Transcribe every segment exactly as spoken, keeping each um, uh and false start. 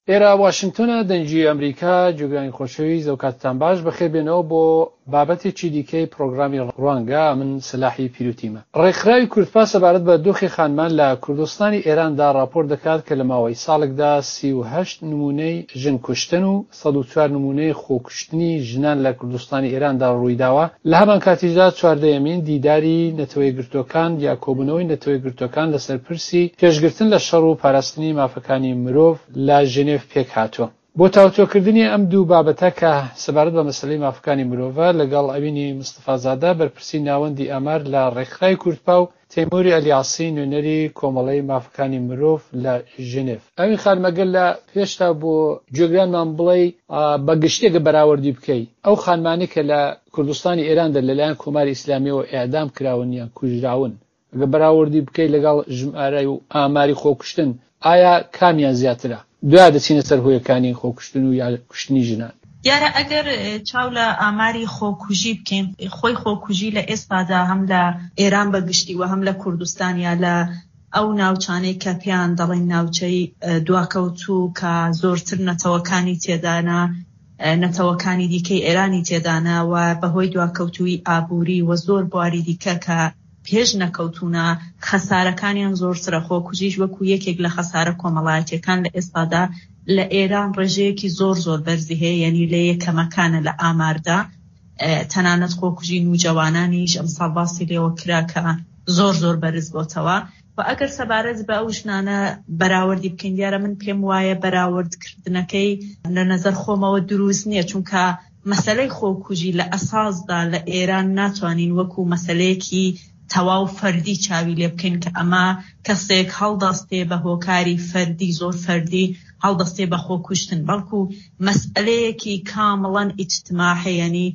ئێرە واشنگتۆنە دەنگی ئەمریکا جوگرانی خۆشەویست و کاتتان باش بەخێبێنەوە بۆ بابەتێکی دیکەی پرۆگرامی ڕوانگە من سلاحی پیروتیمە. ڕێکخراوی کوردپا سەبارەت بە دۆخی خانمان لە کوردستانی ئێراندا راپۆر دەکات کە لە ماوەی ساڵێکدا سی و هەشت نمونەی ژن کوشتن و سەد و چوار نمونەی خۆکوشتنی ژنان لە کوردستانی ئێراندا ڕوویداوە. لە هەمان کاتیشدا چواردەیەمین دیداری نەتەوەی گرتوەکان یا کۆبوونەوەی نەتەوەی گرتوەکان لەسەر پرسی پێشگرتن لە شەڕ و پاراستنی مافەکانی مرۆڤ لە ژنێڤ پێک هاتووە. بۆ تاوتۆکردنی ئەم دوو بابەتە کە سەبارەت بە مەسەلەی مافەکانی مرۆڤە لەگەڵ ئەوینی مستەفازادە بەرپرسی ناوەندی ئامار لە ڕێکخراوی کوردپا و تەیموری ئەلیاسی نوێنەری کۆمەڵەی مافەکانی مرۆڤ لە ژنێڤ. ئەوین خانمەگەل لە پێشتا بۆ جێگرانمان بڵێ بە گشتێکە بەراوردی بکەی ئەو خانمانی کە لە کوردستانی ئێراندا لەلایەن کۆماری ئیسلامیەوە ئێعدام کراون یان کوژراون ئەگە بەراوردی بکەی لەگەڵ ژمارەی و ئاماری خۆکوشتن ئایا کامیان زیاترە؟ دوای دەچینە سەر هۆیەکانی خۆکوشتن و یا کوشتنی ژنان. دیارە ئەگەر چاو لە ئاماری خۆکوژی بکەین، خۆی خۆکوژی لە ئێستادا هەم لە ئێران بەگشتی و هەم لە کوردستانیا لە ئەو ناوچانەی کە پێیان دەڵێن ناوچەی دواکەوتوو کە زۆرتر نەتەوەکانی تێدانە، نەتەوەکانی دیکەی ئێرانی تێدانە و بەهۆی دواکەوتووی ئابووری و زۆر بواری دیکە کە پێش نەکەوتونە خەسارەکانیان زۆرترە. خۆکوژیش وەکو یەکێک لە خەسارە کۆمەڵایەتیەکان لە ئێستادا لە ئێران ڕێژەیەکی زۆر زۆر بەرزی هەیە، یعنی لە یەکەمەکانە لە ئاماردا. تەنانەت خۆکوژی نوجەوانانیش ئەم ساڵ باسی لێوە کرا کە زۆر زۆر بەرز بۆتەوە. و ئەگەر سەبارەت بە ئەو ژنانە بەراوردی بکەین، دیارە من پێم وایە بەراوردکردنەکەی لە نەزەر خۆمەوە دروست نییە، چونکە مەسەلەی خۆکوژی لە ئەساسدا لە ئێران ناتوانین وەکو مەسەلەیەکی تەواو فەردی چاوی لێ بکەین کە ئەمە کەسێک هەڵدەستێ بە هۆکاری فەردی زۆر فەردی هەڵدەستێ بە خۆکوشتن، بەڵکو مەسئلەیەکی کامڵەن ئیجتماعی، یعنی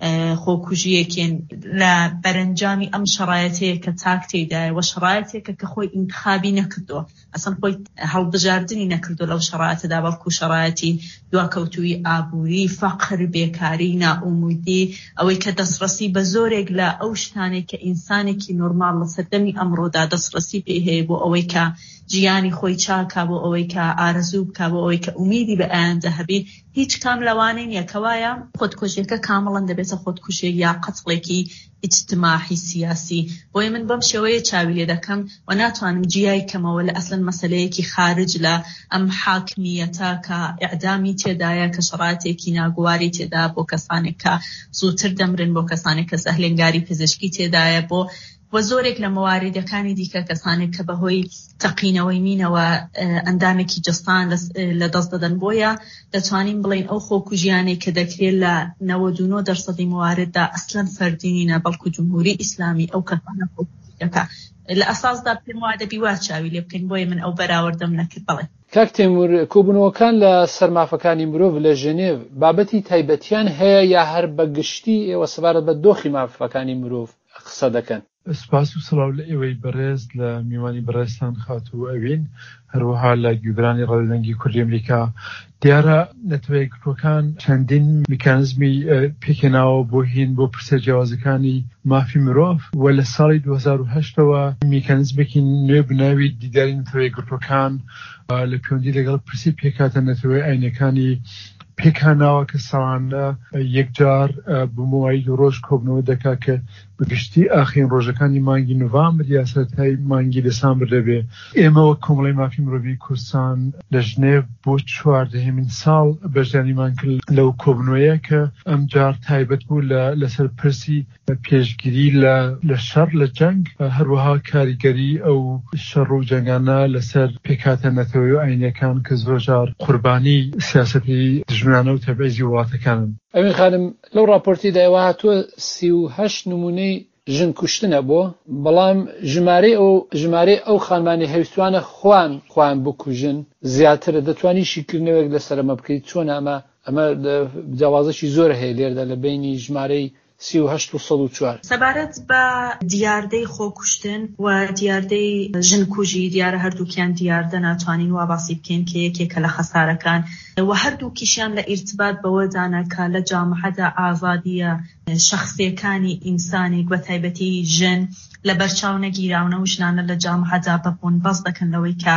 خۆکوژیەکێن لە بەرەنجامی ئەم شرایەتەیە کە تاک تێدایە و شرایەتێکە کە خۆی ئینتخابی نەکردووە، ئەسڵ خۆی هەڵبژاردننی نەکردو لەو شرایەتەدا، بەڵکو شرایەتی دواکەوتووی ئابووری، فەقر، بێکاری، نائومێدی، ئەوەی کە دەستڕەسی بە زۆرێک لە ئەو شتانێک کە ئینسانێکی نۆرمال لە سەردەمی ئەمڕۆدا دەستڕەسی پێ هەیە بۆ ئەوەی کە ژیانی خۆی چاکە، بۆ ئەوەی کە ئارەزوو بکە، بۆ ئەوەی کە ئومیدی بە ئایندە هەبێ، هیچ کام لەوانەی نییە کەوایە خۆدکوژیەکە کامڵەن دەبێتە خۆدکوژی یا قەتڵێکی ئیجتماعی سیاسی. بۆیە من بەم شێوەیە چاوی لێ دەکەم و ناتوانم جیای کەمەوە لە ئەسڵن مەسەلەیەکی خارج لە ئەم حاکمیەتە کە ئیعدامی تێدایە، کە شرایەتێکی ناگواری تێدا بۆ کەسانێک کە زووتر دەمرن، بۆ کەسانێک کە زەهلێنگاری پزیشکی تێدایە، بۆ و زۆرێک لە مەواریدەکانی دیکە کەسانێک کە بەهۆی تەقینەوەی مینەوە ئەندامێکی جستان لە دەست دەدەن. بۆیە دەتوانین بڵین ئەو خۆکوژیانێک کە دەکرێت لە نەوەد و نۆ دەرسەدی مەوارددا ئەسڵەن فەردی نینە، بەڵکو جمهوری ئیسلامی ئەو کەسانە خۆکوژیەکە لە ئەساسدا پێم وا دەبی وا چاوی لێ بکەین. بۆیە من ئەو بەراوردەم نەکرد. بڵێ کاک تەیموور، کۆبوونەوەکان لە سەرمافەکانی مرۆڤ لە ژنێڤ بابەتی تایبەتیان هەیە یا هەر بەگشتی ئێوە سەبارەت بە دۆخی مافەکانی مرۆڤ قسە دەکەن؟ سپاس و سڵاو لە ئێوەی بەڕێز لە میوانی بەڕێستان خاتوو ئەوین، هەروەها لە گوێبرانی ڕادیۆدەنگی کوردی ئەمریکا. دیارە نەتەوەی گرتوەکان چەندین میکانزمی پێکێناوە بۆ هین بۆ پرسە جیاوازەکانی مافی مرۆڤ و لە ساڵی دوو هەزار و هەشتەوە میکانزمێکی نوێ بناوی دیداری نەتەوەی گرتوەکان لە پەیوەندی لەگەڵ پرسی پێکاتە نەتەوەی ئاینەکانی پێکاناوە کە ساڵانە یەکجار بمەوەی ڕۆژ کۆبنەوە دەکا کە بگشتی ئاخرین ڕۆژەکانی مانگی نۆڤامبر یا سەرەتای مانگی دەسامبر دەبێ. ئێمە وەک کۆمەڵی مافی مرۆڤی کوردستان لە ژنێڤ بۆ چواردەهەمین ساڵ بەشداریمان کرد لەو کۆبنەوەیە کە ئەم جار تایبەت بوو لەسەر پرسی پێشگیری لە شەڕ لە جەنگ، هەروەها کاریگەری ئەو شەڕ و جەنگانە لەسەر پێکاتە نەتەوەی ئاینەکان کە زۆر جار قوربانی سیاسەتی دژمنانە و تەبعیزی وڵاتەکانن. ئەوین خانم، لەو راپۆرتی دایەوە هاتووە سی و هەشت نمونەی ژن کوشتنە بۆ، بەڵام ژمارەی ئەو ژمارەی ئەو خانمانی هەویستوانە خوان خوان بکوژن زیاترە. دەتوانی شیکردنەوەک لەسەر ئەمە بکەیت؟ چۆن ئەمە ئەمە جیاوازەشی زۆر هەیە لێردا لە بینی ژمارەی سی و هەشت و سەد و چوار. سەبارەت بە دیاردەی خۆکوشتن و دیاردەی ژن کوژی، دیارە هەردووکیان دیاردە ناتوانین وا باسی بکەین کە یەکێکە لە خەسارەکان و هەردووکیشیان لە ئیرتباط بەوەدانە کە لە جامعەدا ئازادیە شەخسیەکانی ئینسانێک بە تایبەتی ژن لە بەرچاو نەگیراونە و ژنانە لە جامعەدا بەبوون بەس دەکەن لەوەی کە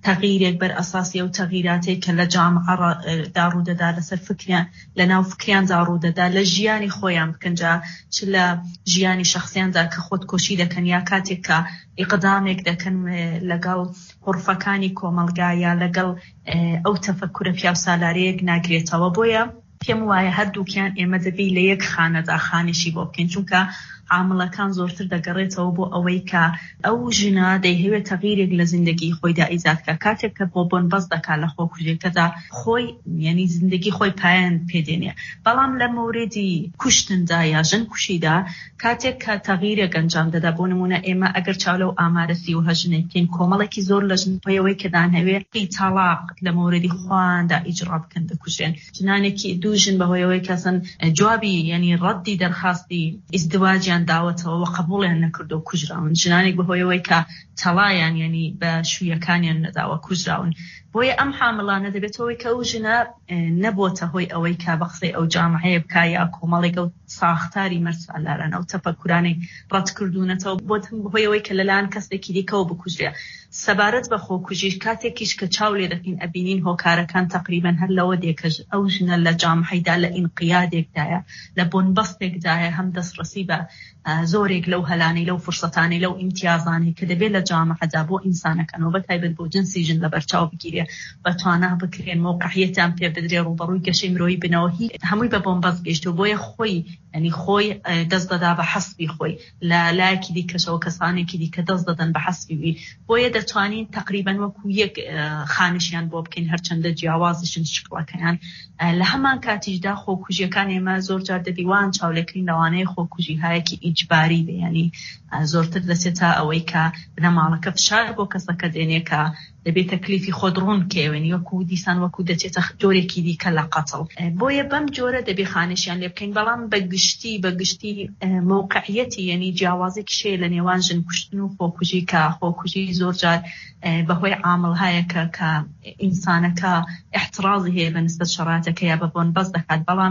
تغییرێک بەر ئەساسی ئەو تەغییراتێک کە لە جامعەدا ڕوودەدا لەسەر فکریان لە ناو فکریاندا ڕوودەدا لە ژیانی خۆیان بکەنجا چ لە ژیانی شخصیاندا کە خۆتکۆشی دەکەن یا کاتێک کە ئیقدامێک دەکەن لەگەڵ حرفەکانی کۆمەلگایە لەگەڵ ئەو تەفەکورە پیاوسالارەیەک ناگرێتەوە. بۆیە پێم وایە هەردووکیان ئێمە دەبی لە یەک خانەدا خانشی بۆ بکەین، چونکە عامڵەکان زۆرتر دەگەڕێتەوە بۆ ئەوەی کە ئەو ژنە دەیهەوێت تەغییرێک لە زیندگی خۆیدا ئیجادکە کاتێک کە بۆ بۆنبەست دەکات لە خۆکوژێکەدا خۆی یعنی زیندگی خۆی پایان پێدێنێ. بەڵام لە مۆردی کوشتندا یا ژن کوشیدا کاتێک کە تەغییرێک ئەنجام دەدا، بۆ نمونە ئێمە ئەگەر چاولە و ئامارەسی و هەژنێک بکەین کۆمەڵێکی زۆر لە ژنپەیەوەی کە دانەوێت تەلاق لە مۆردی خواندا ئیجرا بکەن دەکوژێن. ژنانێکی دوو ژن بەهۆیەوەی کەسن جوابی یعنی ڕەدی دەرخاستی ئیزدواجیان داوەتەوە و قبوڵیان نەکردو و کوژراون. ژنانێک بەهۆیەوەی کە تەڵایان یعنی بە شوویەکانیان نەداوە کوژراون. بۆیە ئەم حامڵانە دەبێتەوەی کە ئەو ژنە نەبووتە هۆی ئەوەی کا بە قسەی ئەو جامعەیە بکە یا کۆمەڵێک ئەو ساختاری مەرسالاران ئەو تەفەکورانەی ڕەتکردوونەتەوە بۆتم بەهۆیەوەی کە لەلایەن کەسێکی دیکەوە بکوژرێ. سەبارەت بە خۆکوژی کاتێکیش کە چاو لێ دەکەین ئەبینین هۆکارەکان تەقریبەن هەر لەوە دێکەژ ئەو ژنە لە جامعەیدا لە ئینقیادێکدایە لە بۆنبەستێکدایە هەم دەستڕەسی بە زۆرێک لەو هەلانەی لەو فرسەتانەی لەو ئیمتیازانەی کە دەبێت لە جامعەدا بۆ ئینسانەکانەوە بەتایبەت بۆ جنسی ژن لە بەرچاو بگیرێ بەتوانە بکرێن موقعیەتیان پێ بدرێ ڕوبەڕووی گەشەی مرۆیی بنەوە هی هەمووی بە بۆنبەست گەیشتەوە. بۆیە خۆی ینی خۆی دەست دەدا بە حەسبی خۆی لە لایەکی دیکەشەوە کەسانێکی دیکە دەست دەدەن بە حەسبی وی. بۆیە دەتوانین تقریبا وەکو یەک خانشیان بۆ بکەین هەرچەندە جیاوازشن شکڵەکەیان. لە هەمان کاتیشدا خۆکوژیەکان ئێمە زۆر جار دەبیوان چاولەکەین لەوانەیە خۆکوژی هەیەکی ئیجباری بێ، ینی زۆرتر دەچێتە ئەوەی کە بنەماڵەکە فشار بۆ کەسەکە دێنێ کە دەبێت تەکلیفی خۆدڕون کێوێنی وەکو دیسان وەکو دەچێتە جۆرێکی دیکە لە قەتڵ. بۆیە بەم جۆرە دەبێ خانشیان لێ بکەین. بەڵام بەگشتی بەگشتی موقعیەتی یعنی جیاوازێکی شەیە لە نێوان ژن کوشتن و خۆکوژی کە خۆکوژی زۆر جار بەهۆی عامڵ هەیەکە کە ئینسانەکە احترازی هەیە بەنسبەت شەرایەتەکە یا بە بۆنبەست دەکات. بەڵام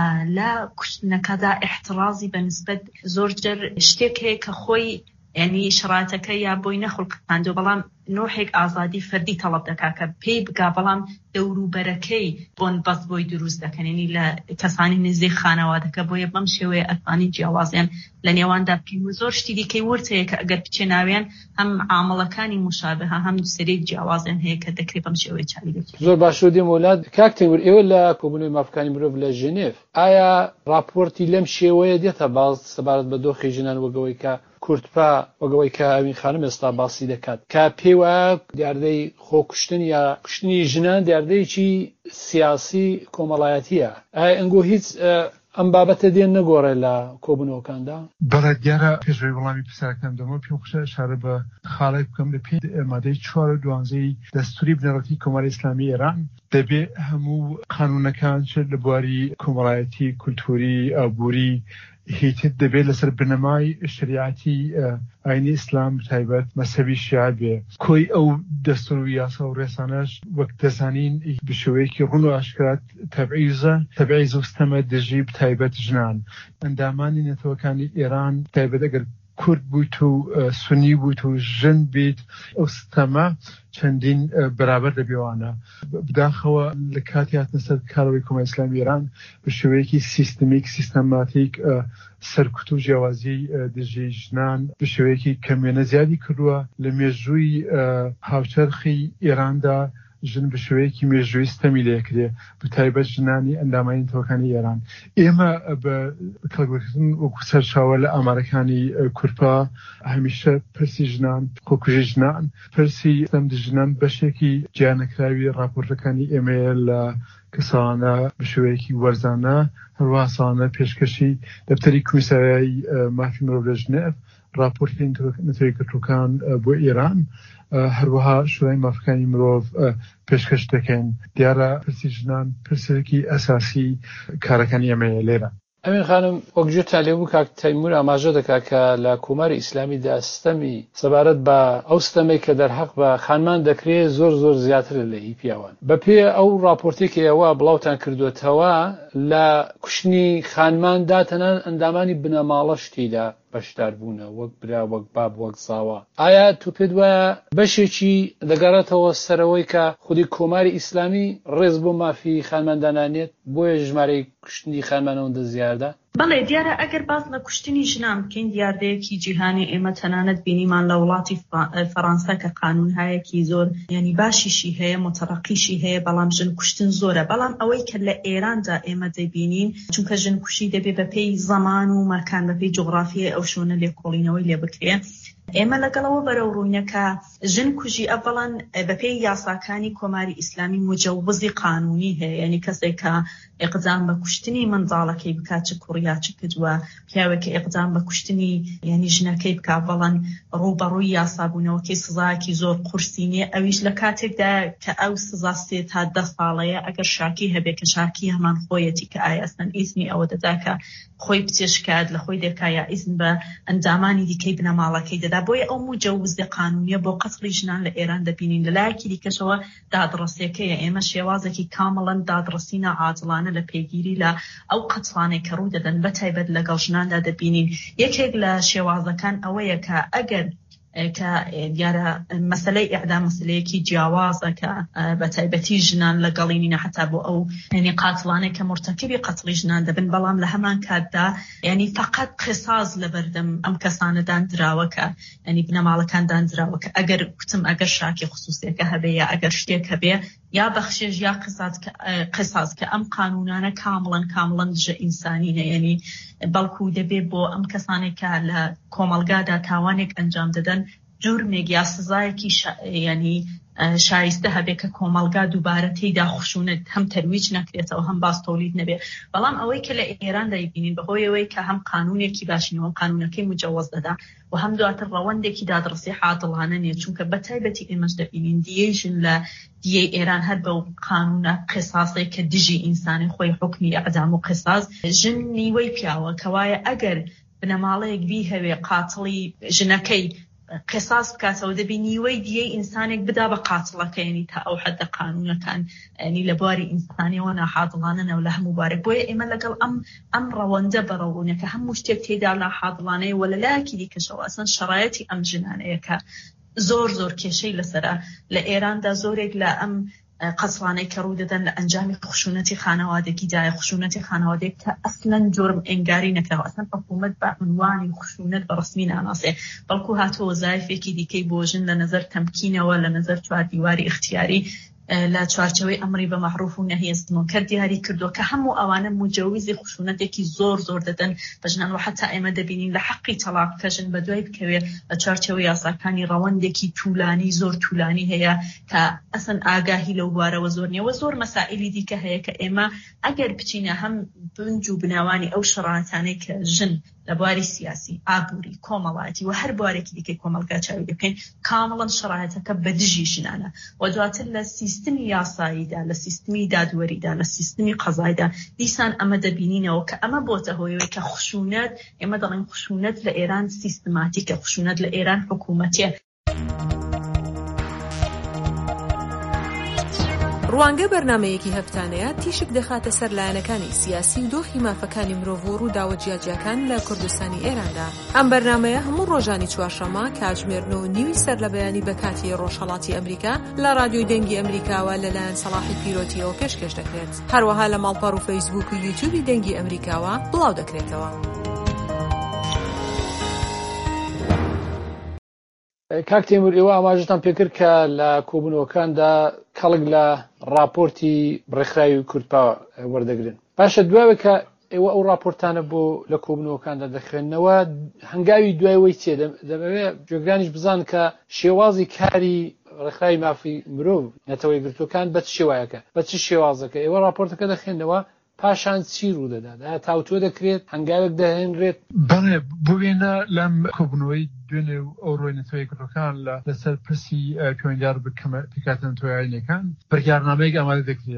لە کوشتنەکەدا احترازی بەنسبەت زۆر جار شتێک هەیە کە خۆی یعنی شەرایەتەکە یا بۆی نەخڵقاندوە، بەڵام نوحێک ئازادی فەردی تەڵەب دەکات کە پێی بگا، بەڵام دەوروبەرەکەی بۆنبەست بۆی دروست دەکەن ینی لە کەسانی نزیک خانەوادەکە. بۆیە بەم شێوەیە ئەتوانی جیاوازیان لە نێواندا بکەین. زۆر شتی دیکەی ورد هەیە کە ئەگەر بچێناویان هەم عامڵەکانی مشابهە هەم سەرێک جیاوازیان هەیە کە دەکرێت بەم شێوەیە چالی بکرێت. زۆر باش دێم وڵات کاک تەیموور، ئێوە لە کۆبوونەوەی مافەکانی مرۆڤ لە ژنێڤ ئایا راپۆرتی لەم شێوەیە دێتە باز سەبارەت بە دۆخی ژنان وەگەوەی کە کورتپا وەگەوەی کە ئەوین خانم ئێستا باسی دەکات کە پێی وایە دیاردەی خۆکوشتن یا کوشتنی ژنان دیاردەیەکی سیاسی کۆمەڵایەتیە؟ ئایا ئەنگۆ هیچ ئەم بابەتە دێن نەگۆڕێ لە کۆبوونەوەکاندا؟ بەڵێ دیارە پێشەوەی وەڵامی پرسیارەکەم دەمەوە پێم خۆشە ئشارە بە خاڵێک بکەم لە پێی مادەی چوار و دوانزەی دەستوری بنەڕەتی کۆمەڵی ئیسلامی ئێران دەبێ هەموو قانونەکان چ لە بواری کۆمەڵایەتی کولتوری ئابووری هیچت دەبێت لەسەر بنەمای شریعەتی ئاینی ئیسلام تایبەت مەسەبی شیعە بێ. کۆی ئەو دەستور و یاسا و ڕێسانەش وەک دەزانین بشێوەیەکی ڕوون و ئاشکرات تەبعیزە تەبعیز و ستەمە دژی تایبەت ژنان. ئەندامانی نەتەوەکانی ئێران تایبەت ئەگەر کورد بوویت و سونی بوویت و ژن بیت ئەو ستەمە چەندین بەرابەر دەبێوانە. بداخەوە لە کاتی هاتنە سەر کارەوەی کۆمەڵی ئیسلامی ئێران بە شێوەیەکی سیستەمیک سیستەماتیک سەرکوت و جیاوازی دژی ژنان بە شێوەیەکی کەمێنە زیادی کردووە. لە مێژووی هاوچەرخی ئێراندا ژن بە شێوەیەکی مێژووی ستەمی لێکرێ بە تایبەت ژنانی ئەندامانی نەتەوەکانی ئێران. ئێمە بە کەڵکردن وەکو سەرچاوە لە ئامارەکانی کورپا هەمیشە پرسی ژنان خۆکوژی ژنان پرسی ستەم ژنان بەشێکی جیانەکراوی راپۆرتەکانی ئێمەیە لە کەسانە بە شێوەیەکی وەرزانە هەروەها ساڵانە پێشکەشی دەفتەری کومیساریای مافی مرۆڤ لە ژنێڤ راپۆرتی نەتەوەیەکەوتووەکان بۆ ئێران هەروەها شورای مافەکانی مرۆڤ پێشکەش دەکەن. دیارە پرسی ژنان پرسێکی ئەساسی کارەکانی ئێمەیە لێرە. ئەمین خانم وەکجوتان لێبوو کاک تەیموور ئاماژە دەکات کە لە کۆماری ئیسلامیدا ستەمی سەبارەت بە ئەو ستەمەی کە دەرحەق بە خانمان دەکرێت زۆر زۆر زیاتر لە هی پیاوان. بەپێ ئەو راپۆرتێکی ئەوە بڵاوتان کردوێتەوە لە کوشتنی خانماندا تەنان ئەندامانی بنەماڵە شتیدا بەشدار بوونە وەک برا وەک باب وەک زاوا. ئایا تو پێت وایە بەشێکی دەگەڕێتەوە سەرەوەی کە خودی کۆماری ئیسلامی ڕێز بۆ مافی خانماندانانێت بۆیە ژمارەی کوشتنی خانمانەوەندە زیادە؟ بەڵێ دیارە ئەگەر باز لە کوشتنی ژنان بکەین دیاردەیەکی جیهانی ئێمە تەنانەت بینیمان لە وڵاتی فەڕەنسا کە قانون هەیەکی زۆر ینی باشیشی هەیە متەرەقیشی هەیە بەڵام ژن کوشتن زۆرە. بەڵام ئەوەی کە لە ئێراندا ئێمە دەبینین چونکە ژن کوشی دەبێت بەپێی زەمان و مەکان بەپێی جوغرافیای ئەو شوێنە لێکۆڵینەوەی لێ بکرێت. ئێمە لەگەڵەوە بەرەو ڕووینەکە ژن کوژی ئەڤڵەن بەپێی یاساکانی کۆماری ئیسلامی مجەوزی قانونی هەیە، یعنی کەسێک کە ئێقدام بە کوشتنی منداڵەکەی بکات چ کوڕیا چ کردووە پیاوێکی ئێقدام بە کوشتنی یعنی ژنەکەی بکا بەڵەن ڕووبەڕووی یاسابوونەوەکەی سزایەکی زۆر قورسینێ ئەویش لە کاتێکدا کە ئەو سزا سێ تا دە ساڵەیە ئەگەر شاکی هەبێت کە شاکی هەمان خۆیەتی کە ئایا ئەسەن ئیزنی ئەوە دەدا کە خۆی بچێشکات لە خۆی دەکا یا ئیزن بە ئەندامانی دیکەی بنەماڵەکەی دەدا. بۆیە ئەو مجەوزی قانونیە بۆ قەتڵی ژنان لە ئێران دەبینین. لەلایەکی دیکەشەوە دادڕەسیەکەیە ئێمە شێوازێکی کامەڵەن دادڕەسینە عاجڵانە لە پێگیری لە ئەو قەتڵانەی کە ڕوو دەدەن بە تایبەت لەگەڵ ژناندا دەبینین. یەکێک لە شێوازەکان ئەوەیە کە ئەگەر کە دیارە مەسەلەی ئیعدام مەسەلەیەکی جیاوازە کە بە تایبەتی ژنان لەگەڵینینە حتا بۆ ئەو ینی قاتڵانەی کە مرتەکیبی قەتڵی ژنان دەبن، بەڵام لە هەمان کاتدا ینی فقط قساس لە بەردەم ئەم کەسانەدان دراوەکە ینی بنەماڵەکان دانراوەکە ئەگەر کوتم ئەگەر شاکی خصوصیەکە هەبێ یا ئەگەر شتێک هەبێ یا بەخشێژ یا قساس کە ئەم قانونانە کامڵەن کامڵەن دژە ئینسانینە، ینی بەڵکو دەبێت بۆ ئەم کەسانێک کە لە کۆمەلگادا تاوانێک ئەنجام دەدەن جورمێک یا سزایەکی ینی شایستە هەبێت کە کۆمەلگا دووبارە تێیدا خشونەت هەم تەرویج نەکرێتەوە هەم باستۆلید نەبێ. بەڵام ئەوەی کە لە ئێران دەیبینین بەهۆیەوەی کە هەم قانونێکی باشینەوە قانونەکەی مجەوەز دەدا و هەم دواتر ڕەوەندێکی دادڕسی عادڵانە نیە، چونکە بە تایبەتی ئێمەش دەبینین دیەی ژن لە دیەی ئێران هەر بەو قانونە قساسەی کە دژی ئینسانی خۆی حکمی ئەعدام و قساس ژن نیوەی پیاوە کەوایە ئەگەر بنەماڵەیەک بی هەوێ قاتڵی ژنەکەی قساس بکاتەوە دەبی نیوەی دیەی ئینسانێک بدا بە قاتڵەکە، ینی تا ئەو حەدە قانونەکان ینی لە بواری ئینسانیەوە ناحاضڵانە و لە هەموو بارێک. بۆیە ئێمە لەگەڵ ئەم ئەم ڕەوەندە بەڕەوونەکە هەموو شتێک تێدا ناحاضڵانەیە و لەلایەکی دیکەشەوە ئەسەن شەڕایەتی ئەم ژنانەیە کە زۆر زۆر کێشەی لەسەرە لە ئێراندا زۆرێک لە ئەم قەتڵانەی کە ڕوو دەدەن لە ئەنجامی خشونەتی خانەوادەگیدایە، خشونەتی خانەوادەیەک کە ئەسڵەن جۆرم ئێنگاری نەکراوە، ئەسڵەن حکوومەت بە عنوانی خشونەت بە ڕسمی ناناسێ، بەڵکو هاتووە وەزایفێکی دیکەی بۆ ژن لە نەزەر تەمکینەوە لە نەزەر چواردیواری اختیاری لە چوارچەوەی ئەمری بە مەعروف و نەهی مونکەر دیاری کردووە کە هەموو ئەوانە مجەویزی خشونەتێکی زۆر زۆر دەدەن بە ژنان و حتا ئێمە دەبینین لە حەقی تەلاق کە ژن بە دوای بکەوێت لە چوارچەوەی یاساکانی ڕەوەندێکی توولانی زۆر توولانی هەیە کە ئەسەن ئاگاهی لەو بوارەوە زۆر نییە و زۆر مەسائلی دیکە هەیە کە ئێمە ئەگەر بچینە هەم بنج و بناوانی ئەو شەڕاتانەی کە ژن لە بواری سیاسی، ئابووری، کۆمەڵایەتی و هەر بوارێکی دیکەی کۆمەلگا چاوی دەکەین کامڵەن شەڕایەتەکە بە دژی ژنانە و دواتر لە سیستمی یاساییدا لە سیستمی دادوەریدا لە سیستمی قەزاییدا دیسان ئەمە دەبینینەوە کە ئەمە بۆتە هۆیەوەی کە خشونەت ئێمە دەڵێن خشونەت لە ئێران سیستماتیکە، خشونەت لە ئێران حکوومەتیە. ڕوانگە بەرنمەیەکی هەفتانەیە تیشک دەخاتە سەر لایەنەکانی سیاسی و دۆخی مافەکانی مرۆڤ و ڕووداوە جیاجیاکان لە کوردستانی ئێراندا. ئەم بەرنمەیە هەموو ڕۆژانی چوارشەممە کاتژمێر و نیوی سەر لە بەیانی بە کاتی ڕۆژهەڵاتی ئەمریکا لە رادیۆی دەنگی ئەمریکاوە لەلایەن سەلاحی پیرۆتیەوە پێشکەش دەکرێت. هەروەها لە ماڵپەڕ و فەیسبوک و یوتیوبی دەنگی ئەمریکاوە بڵاو دەکرێتەوە. کاک تێمور ئێوە ئاماژتان پێکرد کە لە کۆبوونەوەکاندا کەڵک لە راپۆرتی ڕێکخراوی کوردپا وەردەگرن. باشە دوایە کە ئێوە ئەو راپۆرتانە بۆ لە کۆبوونەوەکاندا دەخوێننەوە هەنگاوی دوایەوەی چێ دەبێت جێگرانیش بزان کە شێوازی کاری ڕێکخراوی مافی مرۆڤ نەتەوەی گرتوەکان بە چ شێوایەکە بە چ شێوازەکە ئێوە راپۆرتەکە دەخوێننەوە پاشان چی ڕوو دەدات تاوتۆ دەکرێت هەنگاوێک دەهێنرێت. بەڵێ بوێنە لەم کۆبوونەوەی دوێنێ ئەو ڕۆی نەتەوەی گرتوەکان لەسەر پرسی پەیوەندیار بکاتن تۆیانەکان بەرگارنامەیەک ئامادە دەکرێت.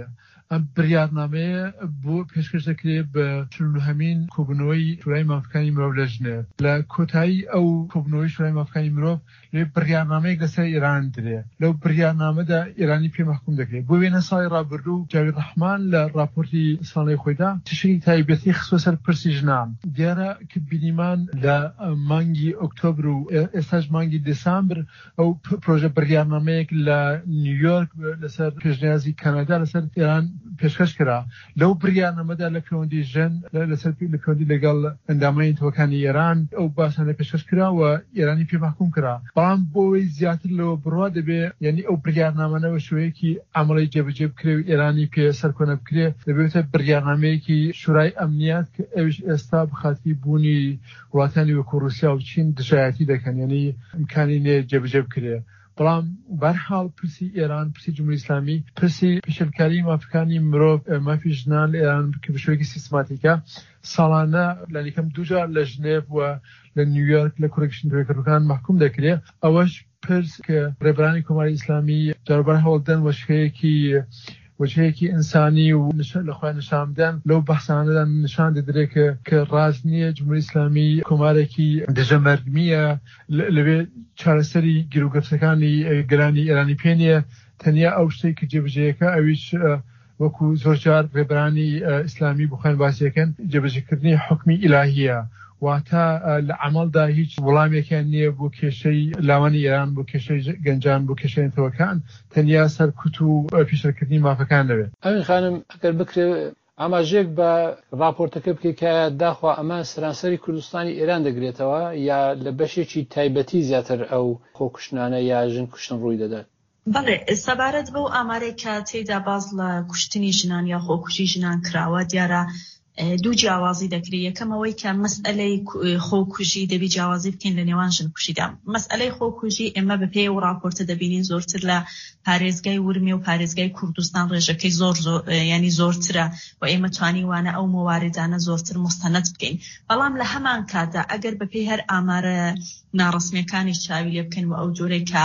ئەم بڕیارنامەیە بۆ پێشکەش دەکرێت بە چهارهەمین کۆبوونەوەی شورای مافەکانی مرۆڤ لە ژنێڤ. لە کۆتایی ئەو کۆبوونەوەی شورای مافەکانی مرۆڤ لێ بڕیارنامەیەک لەسەر ئێران درێ. لەو بڕیارنامەدا ئێرانی پێ مەحکوم دەکرێت. بۆ وێنە ساڵی ڕابردوو جاوید ڕەحمان لە راپۆرتی ساڵی خۆیدا تشری تایبەتی خستووە سەر پرسی ژنان. دیارە کە بینیمان لە مانگی ئۆکتۆبر و ئێستاش مانگی دێسامبر ئەو پرۆژە بڕیارنامەیەک لە نیویۆرک لەسەر پێشنیازی کەنەدا لەسەر ئێران پێشکەش کرا. لەو بڕیارنامەدا لە پەیوەندی ژن لەسەر لە پەیوەندی لەگەڵ ئەندامەی تەوەکانی ئێران ئەو باسانە پێشکەش کرا و ئێرانی پێ مەحکوم کرا. بەڵام بۆەوەی زیاتر لەوە بڕوا دەبێ یعنی ئەو بڕیارنامەنەوە شوەیەکی ئەمەڵی جێبەجێ بکرێ و ئێرانی پێ سەرکۆنە بکرێ دەبێتە بڕیارنامەیەکی شورای ئەمنیەت کە ئەویش ئێستا بخاتی بوونی وڵاتانی وەکو رووسیا و چین دژایەتی دەکەن یعنی ئیمکانی نێ جێبەجێ بکرێ. بەڵام بەرحاڵ پرسی ئێران پرسی جمهوری ئیسلامی پرسی پێشەلکاری مافەکانی مرۆڤ مافی ژنان لە ئێران کە بە شێوەیەکی سیستماتیکە ساڵانە لەنیکەم دووجار لە ژنێڤ و لە نیویۆرک لە کۆڕێکشن دەوێکردەکان مەحکوم دەکرێت. ئەوەش پرس کە ڕێبەرانی کۆماری ئیسلامی جاربەر هەوڵدەن وەشەیەکی وجهەیەکی ئینسانی و لەخوای نیشاندان لەو بەحسانەدا نیشان دەدرێت کە ڕاست نییە جمهوری ئیسلامی کۆمارێکی دژەمەردمیە لەوێ چارەسەری گیرۆگەفسەکانی گەرانی ئێرانی پێ نییە. تەنیا ئەو شتێک کە جێبەجێیەکە ئەویش وەکو زۆرجار ڕێبەرانی ئیسلامی بخۆیان باسیەکەن جێبەجێکردنی حکمی ئیلاهیە واتە لە عەمەڵدا هیچ وەڵامێکیان نییە بۆ کێشەی لاوانی ئێران بۆ کێشەی گەنجان بۆ کێشەی تەوەکان تەنیا سەرکوت و پیشەکردنی مافەکان دەبێت. ئەمین خانم ئەگەر بکرێ ئاماژەیەک بە راپۆرتەکە بکەیت کە داخوا ئەمە سەرانسەری کوردستانی ئێران دەگرێتەوە یا لە بەشێکی تایبەتی زیاتر ئەو خۆکوشتنانە یا ژن کوشتن ڕووی دەدات؟ بەڵێ سەبارەت بەو ئامارەی کە تێیدا باز لە کوشتنی ژنان یا خۆکوژی ژنان کراوە دیارە دوو جیاوازی دەکرێت. یەکەمەوەی کە مەسئلەی خۆکوژی دەبی جیاوازی بکەین لە نێوان ژن کوشیدا. مەسئلەی خۆکوژی ئێمە بە پێی و راپۆرتە دەبینین زۆرتر لە پارێزگای ورمی و پارێزگای کوردستان ڕێژەکەی زۆر ینی زۆرترە و ئێمە توانی وانە ئەو مواردانە زۆرتر مستەنەد بکەین. بەڵام لە هەمان کاتدا ئەگەر بە پێی هەر ئامارە ناڕسمیەکانی چاوی لێ بکەین و ئەو جۆرەی کە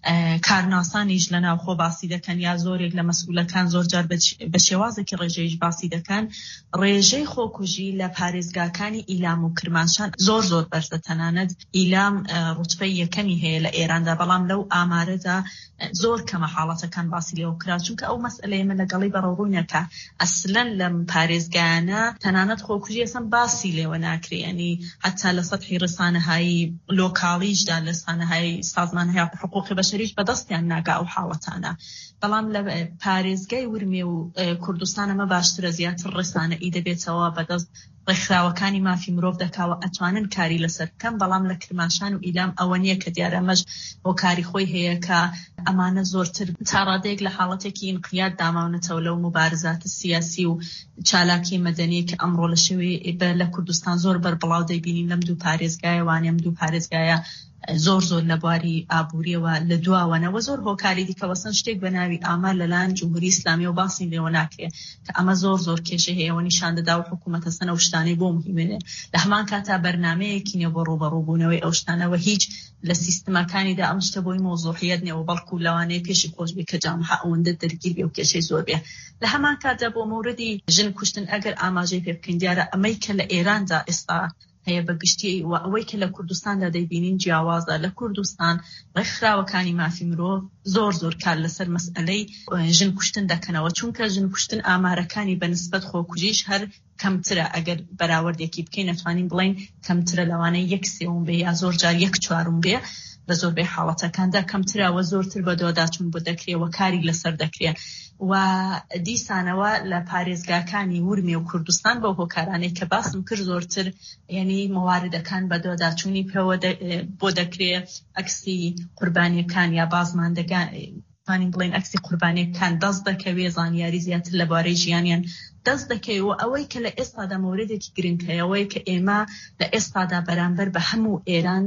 کارناسانیش لە ناوخۆ باسی دەکەن یا زۆرێک لە مەسئولەکان زۆرجار بە شێوازێکی ڕێژەیش باسی دەکەن، ڕێژەی خۆکوژی لە پارێزگاکانی ئیلام و کرمانشان زۆر زۆر بەرزە. تەنانەت ئیلام ڕوتبەی یەکەمی هەیە لە ئێراندا، بەڵام لەو ئامارەدا زۆر کەمە حاڵەتەکان باسی لێەوە کرا چونکە ئەو مەسئلەی من لەگەڵی بەڕەوڕوونەکە ئەسلەن لەم پارێزگانە تەنانەت خۆکوژی ئەسەن باسی لێوە ناکرێ، ینی حتا لە سەتحی ڕسانەهایی لۆکاڵیشدا لە سانەهای سازمانهای حقوقی بەشەریش بەدەستیان ناگا ئەو حاڵەتانە. بەڵام لە پارێزگای ورمێ و کوردستان ئەمە باشترە زیاتر ڕێسانەئی دەبێتەوە بەدەست ڕێکخراوەکانی مافی مرۆڤ دەکاوە ئەتوانن کاری لەسەر بکەن. بەڵام لە کرماشان و ئیلام ئەوە نییە کە دیارەمەش بۆ کاری خۆی هەیە کە ئەمانە زۆرتر تا ڕادەیەک لە حاڵەتێکی ئینقیاد داماونەتەوە لەو مبارزاتە سیاسی و چالاکی مەدەنی کە ئەمڕۆ لە شێوەی لە کوردستان زۆر بەربڵاو دەبینین. لەم دوو پارێزگایەوانە ئەم دوو پارێزگایە زۆر زۆر لە بواری ئابووریەوە لە دواوەنەوە زۆر هۆکاری دیکەوەسن شتێک بەناوی ئامار لەلایەن جمهوری ئیسلامی و باسی لێوە ناکرێت کە ئەمە زۆر زۆر کێشە هەیەەوە نیشان دەدا و حکوومەتە سەنە و شتانەی بۆ مهمێنێ. لە هەمان کاتا بەرنامەیەکی نێ بۆ ڕوبەڕووبوونەوەی ئەو شتانەوە هیچ لە سیستمەکانیدا ئەم شتە بۆی مۆزوعیەت نێەوە بەڵکو لەوانەیە پێشی خۆش بێ کە جامعە ئەوەندە دەرگیر بێ و کێشەی زۆر بێ. لە هەمان کاتدا بۆ موردی ژن کوشتن ئەگەر ئاماژەی پێ بکەین دیارە ئەمەی کە لە ئێراندا ئێستا هەیە بەگشتی و ئەوەی کە لە کوردستاندا دەیبینین جیاوازە. لە کوردستان ڕێکخراوەکانی مافی مرۆڤ زۆر زۆر کار لەسەر مەسئلەی ژن کوشتن دەکەنەوە چونکە ژن کوشتن ئامارەکانی بەنسبەت خۆکوژیش هەر کەمترە. ئەگەر بەراوردێکی بکەین نەتوانین بڵین کەمترە، لەوانەیە یەک سێوم بێ یا زۆر جار یەک چوارم بێ. لە زۆربەی حاڵەتەکاندا کەمترەوە زۆرتر بە دۆداچوون بۆ دەکرێەوە کاری لەسەر دەکرێت و دیسانەوە لە پارێزگاکانی ورمی و کوردستان بە هۆکارانەی کە باسم کرد زۆرتر ینی مەواردەکان بە دۆداچوونی پێوە بۆ دەکرێت ئەکسی قوربانیەکان یا بازماندەکان توانین بڵین ئەکسی قوربانیەکان دەست دەکەوێت، زانیاری زیاتر لەبارەی ژیانیان دەست دەکەوێت و ئەوەی کە لە ئێستادا مۆردێکی گرنگەیەوەی کە ئێمە لە ئێستادا بەرامبەر بە هەموو ئێران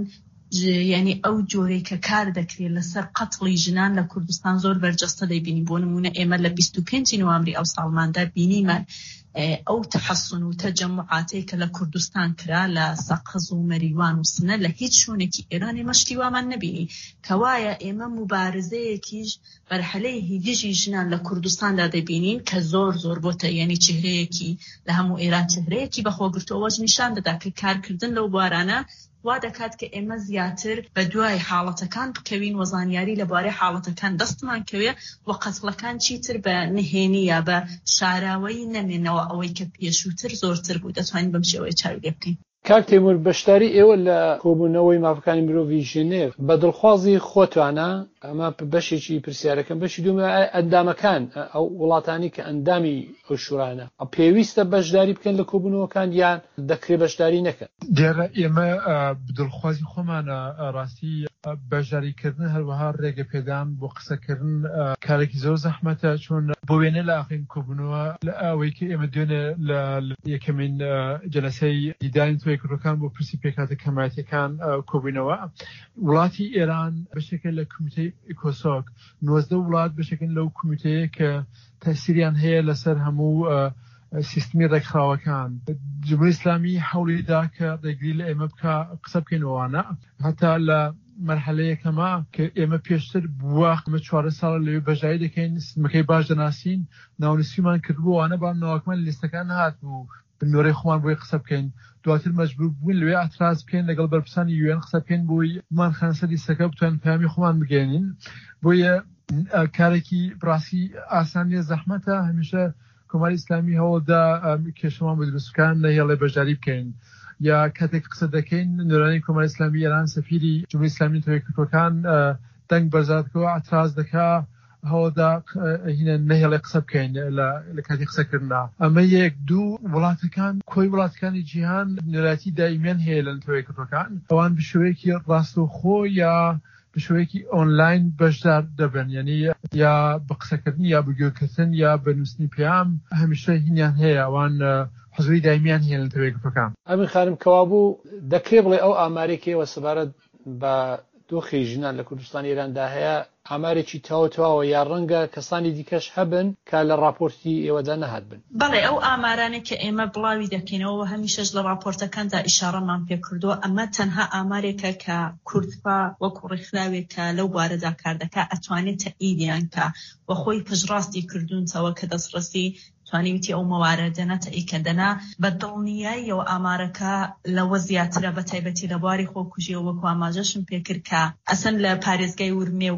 یعنی ئەو جۆرەی کە کار دەکرێت لەسەر قەتڵی ژنان لە کوردستان زۆر بەرجەستە دەیبینی. بۆ نمونە ئێمە لە بیست و پێنجی نوامبری ئەو ساڵماندا بینیمان ئەو تەحەسن و تەجەمعاتەی کە لە کوردستان کرا لە سەقز و مەریوان و سنە لە هیچ شوونێکی ئێرانی مەشتی وامان نەبینی کەوایە ئێمە مبارزەیەکیش بەرحەلەی دژی ژنان لە کوردستاندا دەبینین کە زۆر زۆر بۆتە یعنی چهرەیەکی لە هەموو ئێران چهرەیەکی بەخۆگرتووەوەش نیشان دەدا کە کارکردن لەو بوارانە وا دەکات کە ئێمە زیاتر بە دوای حاڵەتەکان بکەوین و زانیاری لەبارەی حاڵەتەکان دەستمان کەوێ و قەتڵەکان چیتر بە نهێنی یا بە شاراوەی نەمێنەوە ئەوەی کە پێشووتر زۆرتر بوو دەتوانین بەم شێوەیە چاوی لێ بکەین. کاک تەیموور بەشداری ئێوە لە کۆبوونەوەی مافەکانی مرۆڤی ژنێڤ بە دڵخوازی خۆتوانە ئەمە بەشێکی پرسیارەکەم بەشی دوومە ئەندامەکان ئەو وڵاتانی کە ئەندامی ئەو شورانە پێویستە بەشداری بکەن لە کۆبوونەوەکان یان دەکرێت بەشداری نەکەن؟ دیارە ئێمە دڵخوازی خۆمانە ڕاستی بەشداریکردن هەروەها ڕێگە پێدان بۆ قسەکردن کارێکی زۆر زەحمەتە چۆن بۆ وێنە لە ئاخرین کۆبوونەوە لە ئەوەی کە ئێمە دوێنێ لە یەکەمین جەلسەی دیدانی توێ کوردەکان بۆ پرسی پێکاتە کەمایەتەکان کۆبوونەوە وڵاتی ئێران بەشێکە لە کمیتەی ئیکۆسۆک نۆزدە وڵات بەشێکن لەو کمیتەیە کە تەسیریان هەیە لەسەر هەموو سیستمی ڕێکخراوەکان جمهوری ئیسلامی هەوڵیدا کە ڕێگری لە ئێمە بکە قسە بکەینەوەوانە هەتا لە مەرحەلەیەکەمە کە ئێمە پێشتر بووە ئەمە چوارە ساڵ لەوێ بەژایی دەکەین سیستمەکەی باش دەناسین ناونووسیمان کردبووانە بام ناوەکمان لیستەکان هات بوو بنۆرەی خۆمان بۆی قسە بکەین دواتر مەجبور بووین لەوێ ئەتراز بکەین لەگەڵ بەرپرسانی یو ئێن قسە بکەین بۆی مان خانسە لیستەکە بتوانین پەیامی خۆمان بگەێنین بۆیە کارێکی بڕاستی ئاسانیە زەحمەتە هەمیشە کۆماری ئیسلامی هەوڵدا کێشەمان بە دروستکان نەهێڵێ بەشداری بکەین یا کاتێک قسە دەکەین نۆرانی کۆماری ئیسلامی ئێران سەفیری جمهوری ئیسلامی تۆیکردەکان دەنگ بەرزادکەوە ئەتراز دەکا هەوڵدا هینە نەهێڵێ قسە بکەین لە کاتی قسەکردنا ئەمە یەک دوو وڵاتەکان کۆی وڵاتەکانی جیهان نۆراتی دائیمیان هەیە لە تۆیکردەکان ئەوان بشوەیەکی ڕاستەوخۆ یا بشوەیەکی ئۆنلاین بەشدار دەبن یعنی یا بە قسەکردن یا بەگوێکردن یا بە نووسنی پێام هەمیشە هینیان هەیە ئەوان حزوری دائیمیان هەیە لە تۆیکردەکان. ئەمین خانم کەوابوو دەکرێت بڵێ ئەو ئامارێکەوە سەبارەت بە دۆخی ژنان لە کوردستانی ئێراندا هەیە ئامارێکی تاوتواوە یا ڕەنگە کەسانی دیکەش هەبن کە لە راپۆرتی ئێوەدا نەهات بن؟ بەڵێ ئەو ئامارانێک کە ئێمە بڵاوی دەکەینەوە هەمیشەش لە راپۆرتەکاندا ئیشارەمان پێ کردووە ئەمە تەنها ئامارێکە کە کوردپا وەکو ڕێکخراوێکە لەو بارەدا کار دەکات ئەتوانێت تەئیدیان کە وە خۆی پشڕاستی کردوونتەوە کە دەستڕستی توانیویتی ئەو مەواردەنە تەئیکەدەنا بە دڵنیایی ئەو ئامارەکە لەوە زیاترە بە تایبەتی لە بواری خۆکوژیەوە وەکو ئاماژەشم پێکرد کە ئەسەن لە پارێزگای ورمێ و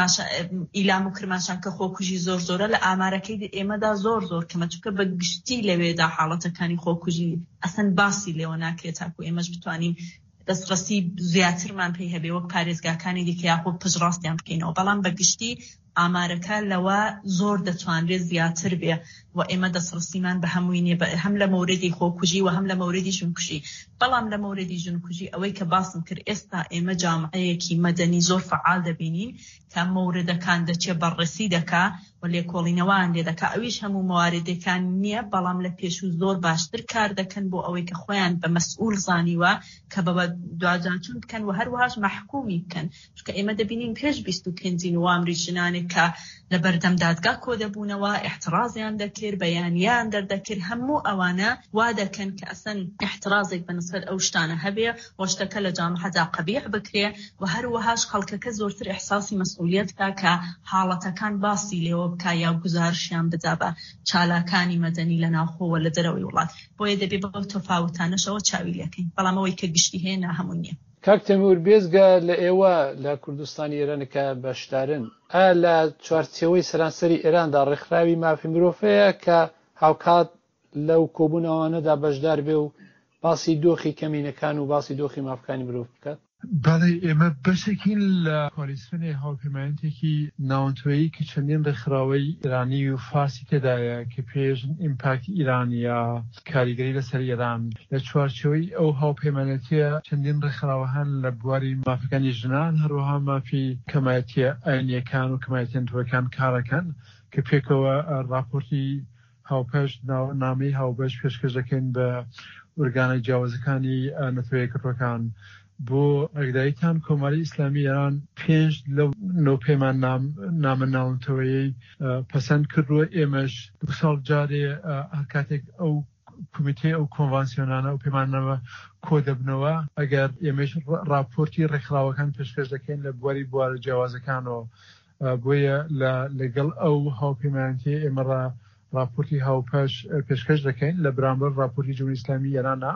ئیلام و کرماشان کە خۆکوژی زۆر زۆرە لە ئامارەکەی ئێمەدا زۆر زۆر کەمە چونکە بە گشتی لەوێدا حاڵەتەکانی خۆکوژی ئەسەن باسی لێوە ناکرێت تاکو ئێمەش بتوانین دەستڕستی زیاترمان پێی هەبێ وەک پارێزگاکانی دیکە یاخۆ پشڕاستیان بکەینەوە بەڵام بە گشتی ئامارەکە لەوە زۆر دەتوانرێت زیاتر بێ و ئێمە دەسڕستیمان بە هەمووی نیە هەم لە مەوردی خۆکوژی و هەم لە مەوردی ژنکوژی بەڵام لە مەوردی ژنکوژی ئەوەی کە باسم کرد ئێستا ئێمە جامعەیەکی مەدەنی زۆر فعال دەبینین کە مەوردەکان دەچێت بەڕێسی دەکا و لێکۆڵینەوەیان لێ دەکا ئەویش هەموو مەواردەکان نییە بەڵام لە پێشوو زۆر باشتر کار دەکەن بۆ ئەوەی کە خۆیان بە مەسئول زانیوە کە بە دواجانچون بکەن و هەروەهاش مەحکومی بکەن چونکە ئێمە دەبینین پێش بیست و پێنجین وامری ژنانێک کە لە بەردەم دادگا کۆ دەبوونەوە احترازیان دەکرد بەیانیان دەردەکرد هەموو ئەوانە وا دەکەن کە ئەسەن احترازێک بەنسبەت ئەو شتانە هەبێ و شتەکە لە جامعەدا قەبیح بکرێ و هەروەهاش خەڵکەکە زۆرتر احساسی مەسئولیت بکا کە حاڵەتەکان باسی لێوە بکا یا گزارشیان بدا بە چالاکانی مەدەنی لە ناوخۆوە لە دەرەوەی وڵات بۆیە دەبێ بە تەفاوتانەشەوە چاوی لێکەین بەڵام ئەوەی کە گشتی هەیە ناهەموو نییە. کاک تەیموور بێزگە لە ئێوە لە کوردستانی ئێرانەکە بەشدارن ئا لە چوارچێوەی سەرانسەری ئێراندا ڕێکخراوی مافی مرۆڤەیە کە هاوکات لەو کۆبوونەوەانەدا بەشدار بێ و باسی دۆخی کەمینەکان و باسی دۆخی مافەکانی مرۆڤ بکات؟ بەڵێ ئێمە بەشێکین لە کۆلیسیۆنی هاوپەیمانیتێکی ناوەندی کە چەندین ڕێکخراوەی ئیرانی و فارسی تێدایە کە پێشن ئیمپاکتی ئیرانی یا کاریگەری لەسەر ئێران لە چوارچێوەی ئەو هاوپەیمانەتیە چەندین ڕێکخراوە هەن لە بواری مافەکانی ژنان هەروەها مافی کەمایەتی ئاینیەکان و کەمایەتی نەتەوەیەکان کارەکەن کە پێکەوە راپۆرتی هاوپەش نامەی هاوبەش پێشکەش دەکەین بە ئورگانە جیاوازەکانی نەتەوەیەکردوەکان بۆ ئەگداییتان کۆماری ئیسلامی ئێران پێنج لەو نۆپەیمان نامە ناونەتەوەیەی پەسەند کردووە. ئێمەش دو ساڵ جارێ هەر کاتێک ئەو کمیتەی ئەو کۆنڤانسیۆنانە و پەیماننامە کۆ دەبنەوە، ئەگەر ئێمەش راپۆرتی ڕێکخراوەکان پێشکەش دەکەین لە بواری بوارە جیاوازەکانەوە. بۆیە لەگەڵ ئەو هاوپەیمانیەتی ئێمە راپۆرتی هاوپەش پێشکەش دەکەین لە بەرامبەر راپۆرتی جمهوریەتی ئیسلامی ئێرانە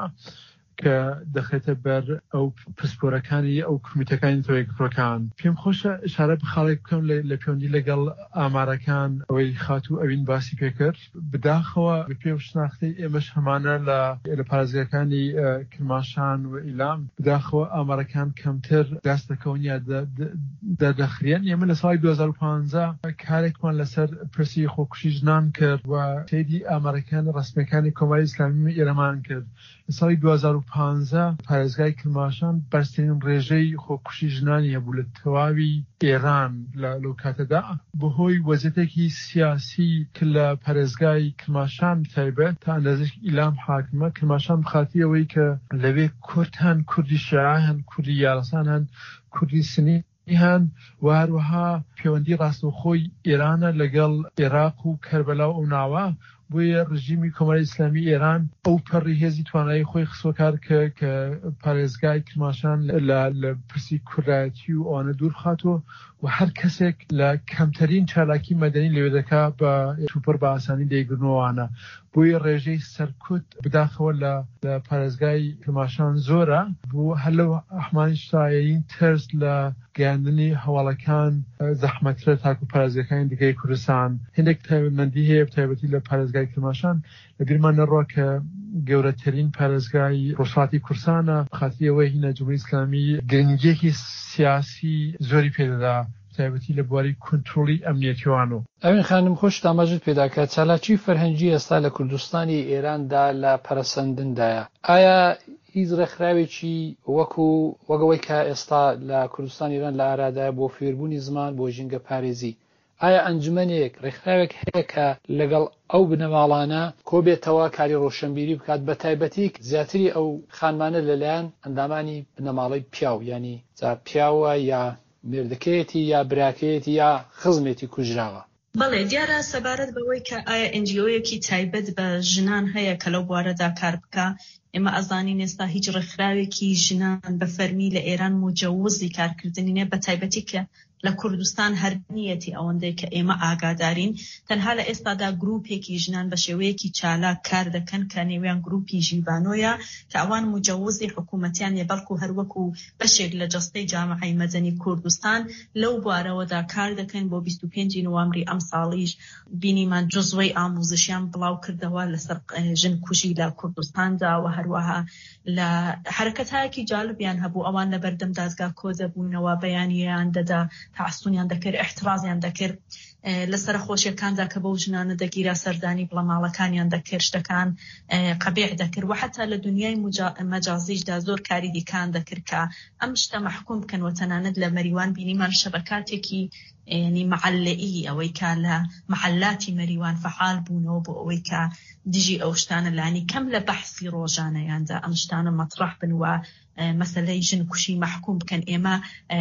کە دەخێتە بەر ئەو پسپۆرەکانی ئەو کمیتەکانی تەوەیەکفڕەکان. پێم خۆشە ئشارە بخاڵێک بکەم لە پەیوەندی لەگەڵ ئامارەکان ئەوەی خاتوو ئەوین باسی پێکرد. بداخەوە بە پێ شناختی ئێمەش هەمانە لە پارێزگاکانی کرماشان و ئیلام بداخەوە ئامارەکان کەمتر دەست دەکەون یا دەردەخرێن. ئێمە لە ساڵی دوو هەزار و پانزە کارێکمان لەسەر پرسی خۆکوشی ژنان کرد و تێدی ئامارەکان ڕسمیەکانی کۆماری ئیسلامی ئێرەمان کرد. لە ساڵی دوو هەزار و پانزە پارێزگای کرماشان بەرزترین ڕێژەی خۆکوشی ژنانی هەبوو لە تەواوی ئێران لەو کاتەدا، بەهۆی وەزعیەتێکی سیاسی کە لە پارێزگای کرماشان تایبەت تا ئەندازێک ئیلام حاکمە. کرماشان بخاتی ئەوەی کە لەوێ کورد هەن، کوردی شیعە هەن، کوردی یارەسان هەن، کوردی سنی هەن و هەروەها پەیوەندی ڕاستەوخۆی ئێرانە لەگەڵ عێراق و کەربەلا و ئەو ناوە. بۆیە ڕژیمی کۆماری ئیسلامی ئێران ئەو پەڕی هێزی توانایی خۆی خستوەکار کە پارێزگای کرماشان لە پرسی کوردایەتی و ئەوانە دوور بخاتەوە و هەر کەسێک لە کەمترین چالاکی مەدەنی لەوێ دەکا بە تووپەر بە ئاسانی دەیگرنەوەوانە. بۆیە ڕێژەی سەرکوت بداخەوە لە پارێزگای کرماشان زۆرە بۆ هەر لەو ئەحمانی شتایەین ترس لە گەیاندنی هەواڵەکان زەحمەترە تاکو پارێزگاکانی دیگەی کوردستان. هێندێک تایبەتمەندی هەیە تایبەتی لە پارێزگای کرماشان لە بیرمان نەڕوە کە گەورەترین پارێزگای ڕۆژهەڵاتی کوردستانە. خاتی ئەوەی هینە جمهوریەتی ئیسلامی گرنگیەکی سیاسی زۆری پێدەدا تایبەتی لە بواری کۆنتڕۆڵی ئەمنیەتیوانە. ئەوین خانم خۆش تاماژت پێداکات چالاکی فەرهەنگی ئێستا لە کوردستانی ئێراندا لە پەرەسەندندایە. ئایا هیچ ڕێکخراوێکی وەکو وەگەوەی کە ئێستا لە کوردستان ئێران لە ئارادایە بۆ فێربوونی زمان بۆ ژینگە پارێزی، ئایا ئەنجومەنێک ڕێکخراوێک هەیە کە لەگەڵ ئەو بنەماڵانە کۆ بێتەوە کاری ڕۆشنبیری بکات بە تایبەتی زیاتری ئەو خانمانە لەلایەن ئەندامانی بنەماڵی پیاو، ینی جا پیاوە یا مێردەکەیەتی یا براکەیەتی یا خزمێتی کوژراوە؟ بەڵێ دیارە سەبارەت بەوەی کە ئایا ئەنجیۆیەکی تایبەت بە ژنان هەیە کە لەو بوارەدا کار بکە. ئێمە ئەزانین ئێستا هیچ ڕێکخراوێکی ژنان بە فەرمی لە ئێران مجەوزی کارکردنی نیە، بە تایبەتی کە لە کوردستان هەر نیەتی ئەوەندەی کە ئێمە ئاگادارین. تەنها لە ئێستادا گروپێکی ژنان بە شێوەیەکی چالاک کار دەکەن کە نێویان گروپی ژیبانۆیە کە ئەوان مجەوزی حکوومەتیان یە، بەڵکو هەروەکو بەشێک لە جەستەی جامعەی مەدەنی کوردستان لەو بوارەوەدا کار دەکەن. بۆ بیست و پێنجی نوامبری ئەم ساڵیش بینیمان جزوەی ئاموزشیان بڵاو کردەوە لەسەر ژن کوژی لە کوردستاندا و هەروەها لە حرەکەتایەکی جالبیان هەبوو. ئەوان لە بەردەم دادگا کۆ دەبوونەوە، بەیانیان دەدا، تەعسونیان دەکرد، احترازیان دەکرد لەسەر خۆشیەکاندا کە بەو ژنانە دەگیرا، سەردانی بڵەماڵەکانیان دەکرد، شتەکان قەبیح دەکرد و حتا لە دنیای مەجازیشدا زۆر کاری دیکان دەکرد کە ئەم شتە مەحکوم بکەن و تەنانەت لە مەریوان بینیمان شەبەکاتێکی ینی معلەئی ئەوەی کە لە محلاتی مەریوان فعال بوونەوە بۆ ئەوەی کە دژی ئەو شتانە لانی کەم لە بەحسی ڕۆژانەیاندا ئەم شتانە مەطرح بن و مەسەلەی ژن کوشی مەحکوم بکەن. ئێمە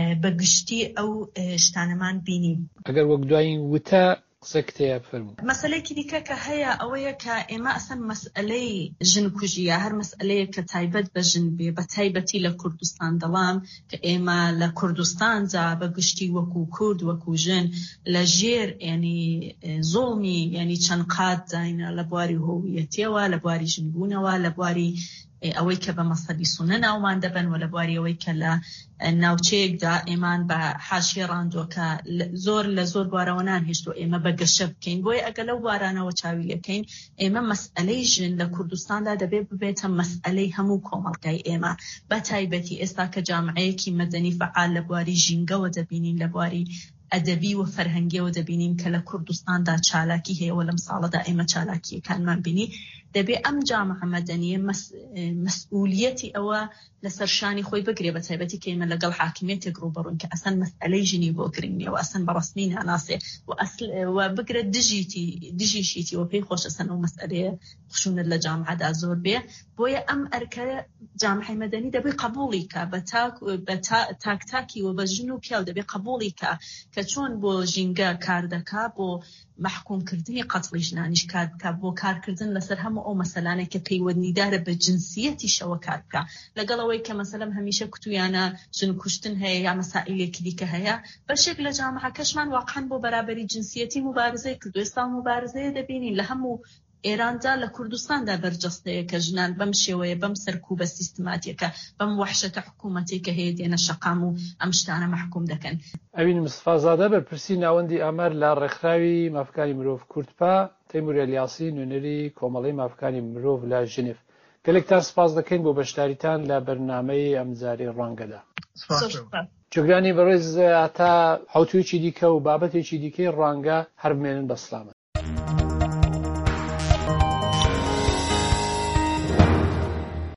بەگشتی ئەو شتانەمان بینیم. ئەگەر وەک دوایین وتە قسەکتەیە بفەرموو. مەسەلەیەکی دیکە کە هەیە ئەوەیە کە ئێمە ئەسەن مەسئلەی ژن کوژیە هەر مەسئلەیە کە تایبەت بە ژن بێ، بە تایبەتی لە کوردستان دەڵام کە ئێمە لە کوردستانجا بەگشتی وەکو کورد وەکو ژن لە ژێر ینی زۆڵمی ینی چەند قات داینە لە بواری هۆویەتیەوە، لە بواری ژنبوونەوە، لە بواری ئەوەی کە بە مەسەبی سونە ناومان دەبن و لە بواری ئەوەی کە لە ناوچەیەکدا ئێمان بە حاشیە ڕاندۆکە زۆر لە زۆر بوارەوەنان هێشتۆ ئێمە بەگەشە بکەین. بۆیە ئەگە لەو بارانەوە چاویلەکەین ئێمە مەسئلەی ژن لە کوردستاندا دەبێت ببێتە مەسئلەی هەموو کۆمەڵگای ئێمە، بە تایبەتی ئێستا کە جامعەیەکی مەدەنی فعال لە بواری ژینگەوە دەبینین، لە بواری ئەدەبی و فەرهەنگیەوە دەبینین کە لە کوردستاندا چالاکی هەیەوە لەم ساڵەدا ئێمە چالاکیەکانمان بینی. دەبێ ئەم جامعە مەدەنیە مەسئولیەتی ئەوە لەسەر شانی خۆی بگرێ، بە تایبەتی کە ئێمە لەگەڵ حاکمیەتێک ڕوبەڕوون کە ئەسەن مەسئلەی ژنی بۆ کرینیە و ئەسەن بەڕەسمی ناناسێ و بگرێت دژیتی دژیشیتی و پێی خۆشە سەن و مەسئلەیە خشونت لە جامعەدا زۆر بێ بۆیە ئەم ئەرکە جامعەی مەدەنی دەبێ قبوڵی کە بە تاک تاکی و بە ژن و پیاو دەبێ قبوڵی کە کە چۆن بۆ ژینگە کار دەکا بۆ محکومکردنی قەتڵی ژنانیش کار بکە بۆ کارکردن لەسەر هەموو ئەو مەسەلانێک کە پەیوەندیدارە بە جنسیەتی شەوە کار بکە لەگەڵەوەی کە مەسەلەم هەمیشە کوتویانە ژن کوشتن هەیە یا مەسائلێکی دیکە هەیە بەشێک لە جامعەکەشمان واقعاً بۆ بەرابەری جنسیەتی مبارزەی کردو ئێستا مبارزەیە دەبینین لە هەموو ئێراندا لە کوردستاندا بەرجەستەیە کە ژنان بەم شێوەیە بەم سەرکوبە سیستماتیەکە بەم وەحشەتە حکوومەتێکە هەیە دێنە شەقام و ئەم شتانە محکوم دەکەن. ئەوین مستفازادە بەرپرسی ناوەندی ئامار لە ڕێکخراوی مافەکانی مرۆڤ کوردپا تەیمور ئەلیاسی نوێنەری کۆمەڵەی مافەکانی مرۆڤ لە ژنێف. گەلێکتان سپاس دەکەین بۆ بەشداریتان لە بەرنامەی ئەمجاری ڕوانگەدا. جۆگرانی بەڕێز تا حوتویەکی دیکە و بابەتێکی دیکەی ڕوانگە هەر بمێنن بە سلامت.